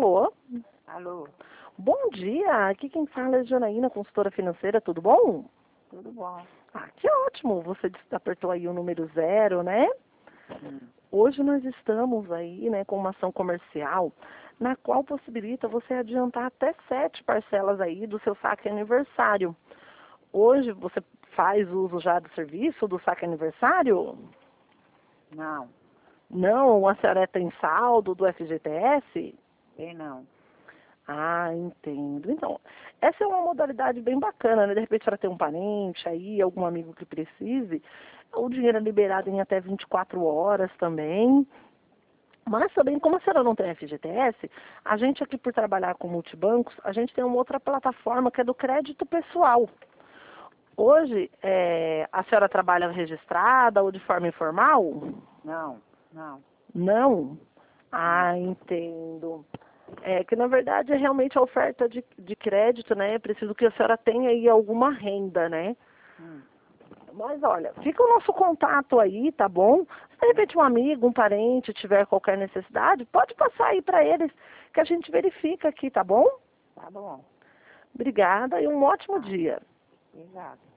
Alô? Alô, Bom dia, aqui quem fala é Janaína, consultora financeira, tudo bom? tudo bom? Ah, que ótimo, você apertou aí o número 0, né? Hum. Hoje nós estamos aí, né, com uma ação comercial, na qual possibilita você adiantar até 7 parcelas aí do seu saque aniversário. Hoje você faz uso já do serviço do saque aniversário? Não, Não, a senhora tem saldo do FGTS? tem não. Ah, entendo. Então, essa é uma modalidade bem bacana, né? De repente ela tem um parente aí, algum amigo que precise. O dinheiro é liberado em até 24 horas também. Mas também, como a senhora não tem FGTS, a gente aqui por trabalhar com multibancos, a gente tem uma outra plataforma que é do crédito pessoal. Hoje, a senhora trabalha registrada ou de forma informal? Não, não, Não? não. Ah, entendo. É que na verdade é realmente a oferta de crédito, né? É preciso que a senhora tenha aí alguma renda, né? Hum. Mas olha, fica o nosso contato aí, tá bom? Se de repente um amigo, um parente tiver qualquer necessidade, pode passar aí para eles que a gente verifica aqui, tá bom? Tá bom. Obrigada e um ótimo Tá, dia. exato.